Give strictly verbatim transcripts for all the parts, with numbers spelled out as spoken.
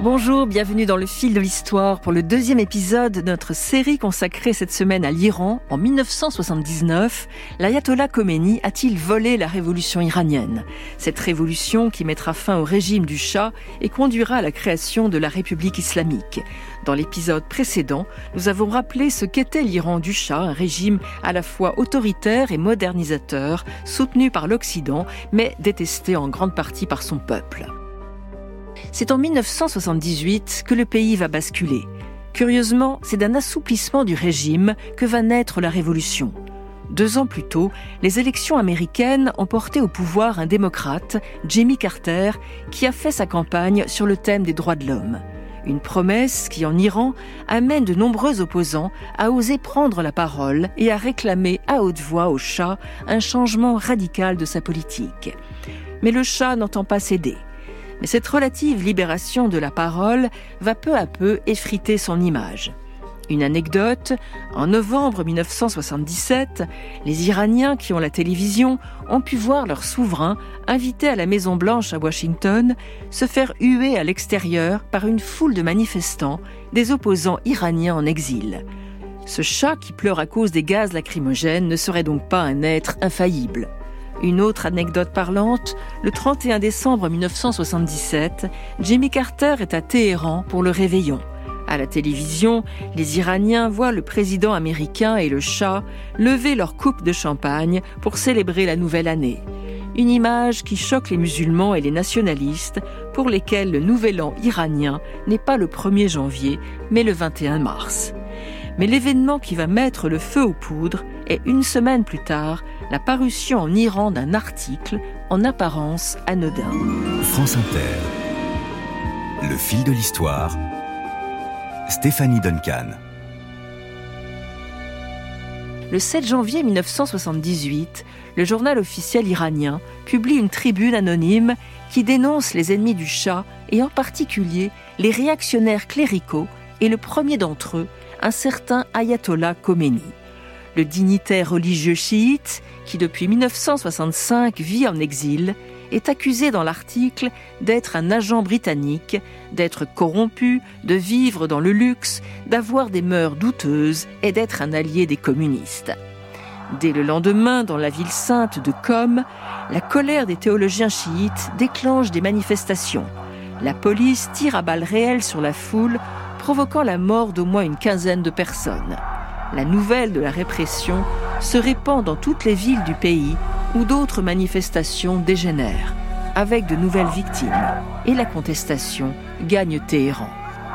Bonjour, bienvenue dans le fil de l'histoire pour le deuxième épisode de notre série consacrée cette semaine à l'Iran. En dix-neuf cent soixante-dix-neuf, l'ayatollah Khomeini a-t-il volé la révolution iranienne? Cette révolution qui mettra fin au régime du Shah et conduira à la création de la République islamique. Dans l'épisode précédent, nous avons rappelé ce qu'était l'Iran du Shah, un régime à la fois autoritaire et modernisateur, soutenu par l'Occident, mais détesté en grande partie par son peuple. C'est en dix-neuf cent soixante-dix-huit que le pays va basculer. Curieusement, c'est d'un assouplissement du régime que va naître la révolution. Deux ans plus tôt, les élections américaines ont porté au pouvoir un démocrate, Jimmy Carter, qui a fait sa campagne sur le thème des droits de l'homme. Une promesse qui, en Iran, amène de nombreux opposants à oser prendre la parole et à réclamer à haute voix au Shah un changement radical de sa politique. Mais le Shah n'entend pas céder. Mais cette relative libération de la parole va peu à peu effriter son image. Une anecdote, en novembre dix-neuf cent soixante-dix-sept, les Iraniens qui ont la télévision ont pu voir leur souverain, invité à la Maison-Blanche à Washington, se faire huer à l'extérieur par une foule de manifestants, des opposants iraniens en exil. Ce Shah qui pleure à cause des gaz lacrymogènes ne serait donc pas un être infaillible. Une autre anecdote parlante, le trente et un décembre dix-neuf cent soixante-dix-sept, Jimmy Carter est à Téhéran pour le réveillon. À la télévision, les Iraniens voient le président américain et le Shah lever leur coupe de champagne pour célébrer la nouvelle année. Une image qui choque les musulmans et les nationalistes, pour lesquels le nouvel an iranien n'est pas le premier janvier, mais le vingt et un mars. Mais l'événement qui va mettre le feu aux poudres est, une semaine plus tard, la parution en Iran d'un article en apparence anodin. France Inter. Le fil de l'histoire. Stéphanie Duncan. Le sept janvier dix-neuf cent soixante-dix-huit, le journal officiel iranien publie une tribune anonyme qui dénonce les ennemis du Shah et en particulier les réactionnaires cléricaux et le premier d'entre eux, un certain ayatollah Khomeini. Le dignitaire religieux chiite, qui depuis dix-neuf cent soixante-cinq vit en exil, est accusé dans l'article d'être un agent britannique, d'être corrompu, de vivre dans le luxe, d'avoir des mœurs douteuses et d'être un allié des communistes. Dès le lendemain, dans la ville sainte de Qom, la colère des théologiens chiites déclenche des manifestations. La police tire à balles réelles sur la foule, provoquant la mort d'au moins une quinzaine de personnes. La nouvelle de la répression se répand dans toutes les villes du pays où d'autres manifestations dégénèrent, avec de nouvelles victimes, et la contestation gagne Téhéran.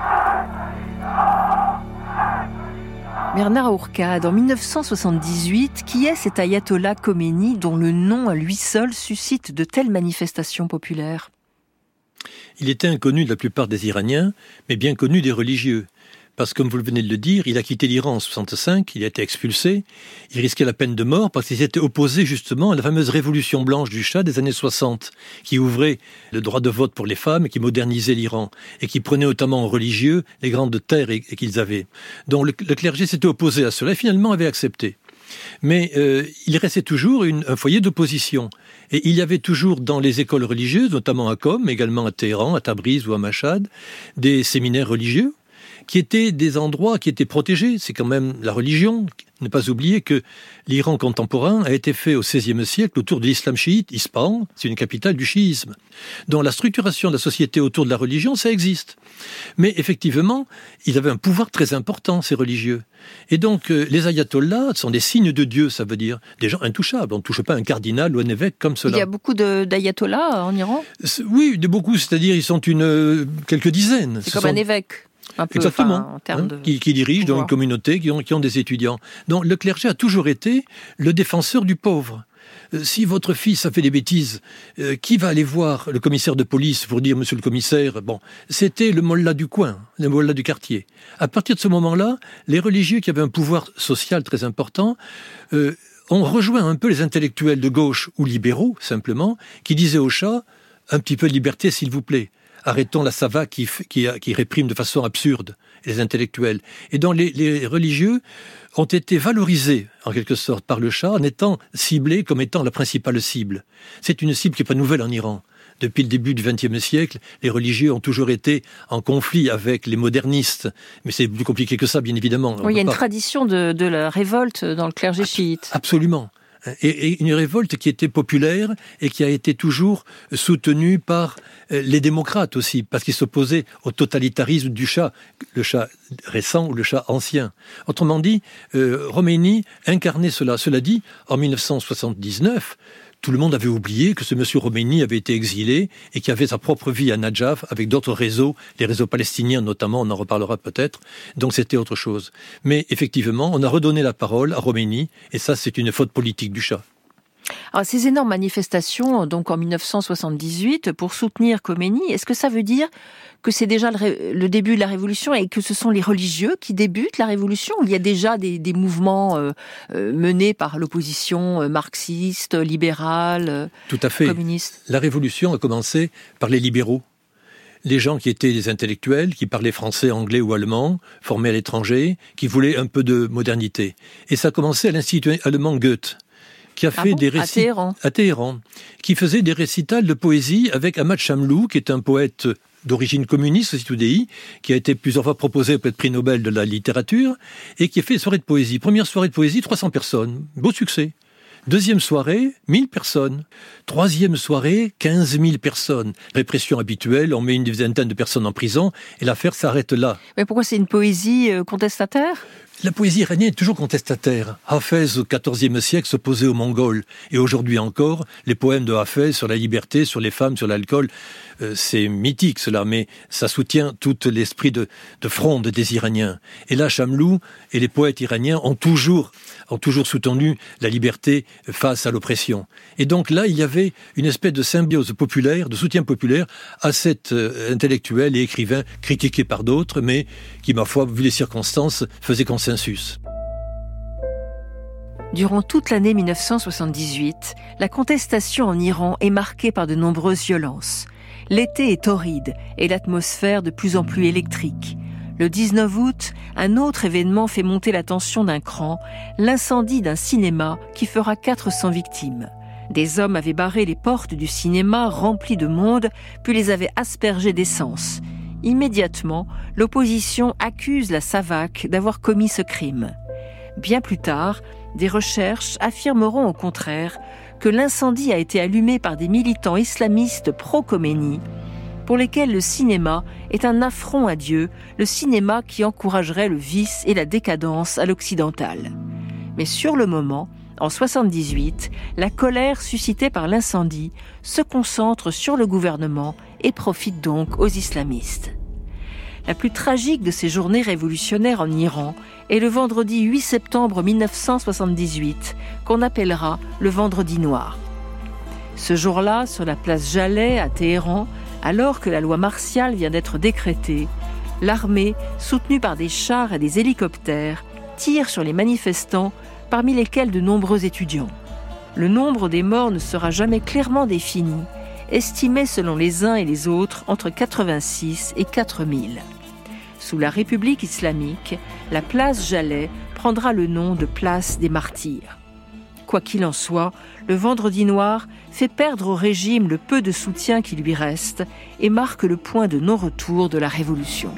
Bernard Ourcade, en dix-neuf cent soixante-dix-huit, qui est cet ayatollah Khomeini dont le nom à lui seul suscite de telles manifestations populaires? Il était inconnu de la plupart des Iraniens, mais bien connu des religieux. Parce que, comme vous le venez de le dire, il a quitté l'Iran en soixante-cinq, il a été expulsé, il risquait la peine de mort parce qu'il s'était opposé justement à la fameuse révolution blanche du Shah des années soixante, qui ouvrait le droit de vote pour les femmes et qui modernisait l'Iran, et qui prenait notamment aux religieux les grandes terres et, et qu'ils avaient. Donc le, le clergé s'était opposé à cela et finalement avait accepté. Mais euh, il restait toujours une, un foyer d'opposition. Et il y avait toujours dans les écoles religieuses, notamment à Qom, mais également à Téhéran, à Tabriz ou à Mashhad, des séminaires religieux, qui étaient des endroits qui étaient protégés. C'est quand même la religion. Ne pas oublier que l'Iran contemporain a été fait au seizième siècle autour de l'islam chiite. Ispahan, c'est une capitale du chiisme. Donc la structuration de la société autour de la religion, ça existe. Mais effectivement, ils avaient un pouvoir très important, ces religieux. Et donc, euh, les ayatollahs sont des signes de Dieu, ça veut dire des gens intouchables. On ne touche pas un cardinal ou un évêque comme cela. Il y a beaucoup de, d'ayatollahs en Iran? C'est, oui, de beaucoup, c'est-à-dire ils sont une, euh, quelques dizaines. C'est Ce comme sont... un évêque. Un peu, Exactement, enfin, en termes hein, de qui, qui dirigent dans une communauté, qui ont, qui ont des étudiants. Donc le clergé a toujours été le défenseur du pauvre. Euh, si votre fils a fait des bêtises, euh, qui va aller voir le commissaire de police pour dire « Monsieur le commissaire ?» Bon, c'était le mollah du coin, le mollah du quartier. À partir de ce moment-là, les religieux qui avaient un pouvoir social très important euh, ont rejoint un peu les intellectuels de gauche ou libéraux, simplement, qui disaient au Shah « Un petit peu de liberté, s'il vous plaît. Arrêtons la sava qui, qui, qui réprime de façon absurde les intellectuels. » Et donc les, les religieux ont été valorisés, en quelque sorte, par le Shah, en étant ciblés comme étant la principale cible. C'est une cible qui n'est pas nouvelle en Iran. Depuis le début du vingtième siècle, les religieux ont toujours été en conflit avec les modernistes. Mais c'est plus compliqué que ça, bien évidemment. Oui, il y a une pas... tradition de, de la révolte dans le clergé chiite. Absolument. Et, et une révolte qui était populaire et qui a été toujours soutenue par les démocrates aussi, parce qu'ils s'opposaient au totalitarisme du Shah, le Shah récent ou le Shah ancien. Autrement dit, euh, Khomeini incarnait cela. Cela dit, en dix-neuf cent soixante-dix-neuf, tout le monde avait oublié que ce monsieur Khomeini avait été exilé et qu'il avait sa propre vie à Nadjaf avec d'autres réseaux, les réseaux palestiniens notamment, on en reparlera peut-être. Donc c'était autre chose. Mais effectivement, on a redonné la parole à Khomeini et ça c'est une faute politique du Shah. Alors, ces énormes manifestations, donc en dix-neuf cent soixante-dix-huit, pour soutenir Khomeini, est-ce que ça veut dire que c'est déjà le, ré... le début de la révolution et que ce sont les religieux qui débutent la révolution? Il y a déjà des, des mouvements euh, euh, menés par l'opposition euh, marxiste, libérale, euh, Tout à fait. communiste. La révolution a commencé par les libéraux. Les gens qui étaient des intellectuels, qui parlaient français, anglais ou allemand, formés à l'étranger, qui voulaient un peu de modernité. Et ça a commencé à l'Institut allemand Goethe, qui a ah fait bon des récits à Téhéran. à Téhéran, qui faisait des récitals de poésie avec Ahmad Shamlou, qui est un poète d'origine communiste, aussi tout D I, qui a été plusieurs fois proposé pour être prix Nobel de la littérature, et qui a fait des soirées de poésie. Première soirée de poésie, trois cents personnes. Beau succès. Deuxième soirée, mille personnes. Troisième soirée, quinze mille personnes. Répression habituelle, on met une vingtaine de personnes en prison, et l'affaire s'arrête là. Mais pourquoi c'est une poésie euh, contestataire ? La poésie iranienne est toujours contestataire. Hafez, au quatorzième siècle, s'opposait aux Mongols. Et aujourd'hui encore, les poèmes de Hafez sur la liberté, sur les femmes, sur l'alcool, euh, c'est mythique cela, mais ça soutient tout l'esprit de, de fronde des Iraniens. Et là, Shamlou et les poètes iraniens ont toujours, ont toujours soutenu la liberté face à l'oppression. Et donc là, il y avait une espèce de symbiose populaire, de soutien populaire à cet euh, intellectuel et écrivain critiqué par d'autres, mais qui, ma foi, vu les circonstances, faisait consensus. Durant toute l'année dix-neuf cent soixante-dix-huit, la contestation en Iran est marquée par de nombreuses violences. L'été est torride et l'atmosphère de plus en plus électrique. Le dix-neuf août, un autre événement fait monter la tension d'un cran, l'incendie d'un cinéma qui fera quatre cents victimes. Des hommes avaient barré les portes du cinéma remplies de monde, puis les avaient aspergées d'essence. Immédiatement, l'opposition accuse la SAVAK d'avoir commis ce crime. Bien plus tard, des recherches affirmeront au contraire que l'incendie a été allumé par des militants islamistes pro-Khomeini, pour lesquels le cinéma est un affront à Dieu, le cinéma qui encouragerait le vice et la décadence à l'occidental. Mais sur le moment, en soixante-dix-huit, la colère suscitée par l'incendie se concentre sur le gouvernement et profite donc aux islamistes. La plus tragique de ces journées révolutionnaires en Iran est le vendredi huit septembre dix-neuf cent soixante-dix-huit, qu'on appellera le vendredi noir. Ce jour-là, sur la place Jaleh à Téhéran, alors que la loi martiale vient d'être décrétée, l'armée, soutenue par des chars et des hélicoptères, tire sur les manifestants, parmi lesquels de nombreux étudiants. Le nombre des morts ne sera jamais clairement défini, estimé selon les uns et les autres entre quatre-vingt-six et quatre mille. Sous la République islamique, la place Jaleh prendra le nom de place des martyrs. Quoi qu'il en soit, le vendredi noir fait perdre au régime le peu de soutien qui lui reste et marque le point de non-retour de la révolution.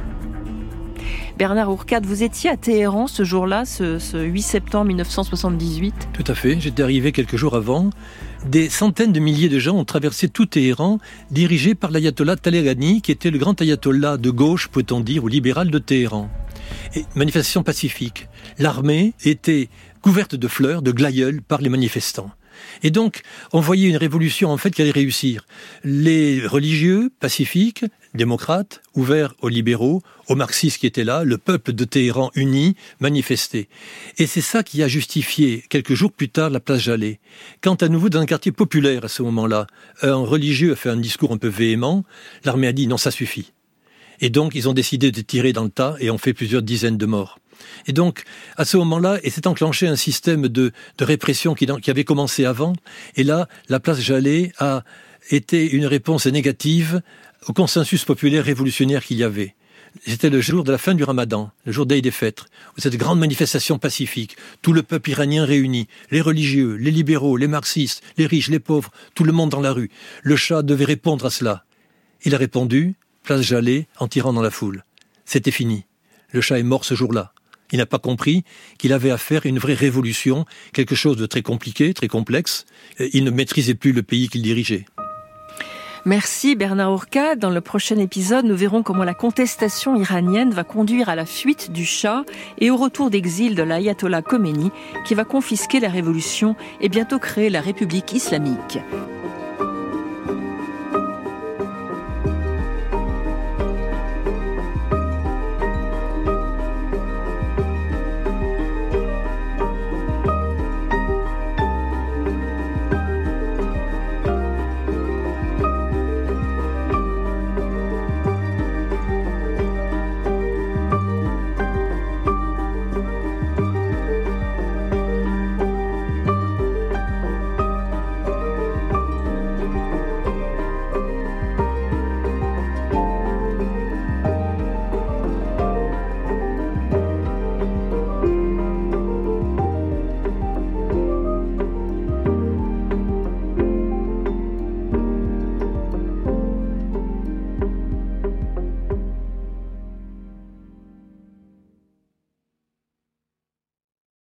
Bernard Ourcade, vous étiez à Téhéran ce jour-là, ce, ce huit septembre dix-neuf cent soixante-dix-huit ? Tout à fait, j'étais arrivé quelques jours avant. Des centaines de milliers de gens ont traversé tout Téhéran, dirigés par l'ayatollah Taleghani, qui était le grand ayatollah de gauche, peut-on dire, ou libéral de Téhéran. Et manifestation pacifique. L'armée était couverte de fleurs, de glaïeuls par les manifestants. Et donc, on voyait une révolution en fait qui allait réussir. Les religieux, pacifiques, démocrates, ouverts aux libéraux, aux marxistes qui étaient là, le peuple de Téhéran uni, manifestait. Et c'est ça qui a justifié, quelques jours plus tard, la place Jaleh. Quand à nouveau, dans un quartier populaire à ce moment-là, un religieux a fait un discours un peu véhément, l'armée a dit non, ça suffit. Et donc, ils ont décidé de tirer dans le tas et ont fait plusieurs dizaines de morts. Et donc, à ce moment-là, et s'est enclenché un système de, de répression qui, qui avait commencé avant. Et là, la place Jaleh a été une réponse négative au consensus populaire révolutionnaire qu'il y avait. C'était le jour de la fin du Ramadan, le jour d'Aïd el-Fitr, où cette grande manifestation pacifique, tout le peuple iranien réuni, les religieux, les libéraux, les marxistes, les riches, les pauvres, tout le monde dans la rue. Le Shah devait répondre à cela. Il a répondu, place Jaleh, en tirant dans la foule. C'était fini. Le Shah est mort ce jour-là. Il n'a pas compris qu'il avait à faire une vraie révolution, quelque chose de très compliqué, très complexe. Il ne maîtrisait plus le pays qu'il dirigeait. Merci Bernard Ourcade. Dans le prochain épisode, nous verrons comment la contestation iranienne va conduire à la fuite du Shah et au retour d'exil de l'ayatollah Khomeini, qui va confisquer la révolution et bientôt créer la République islamique.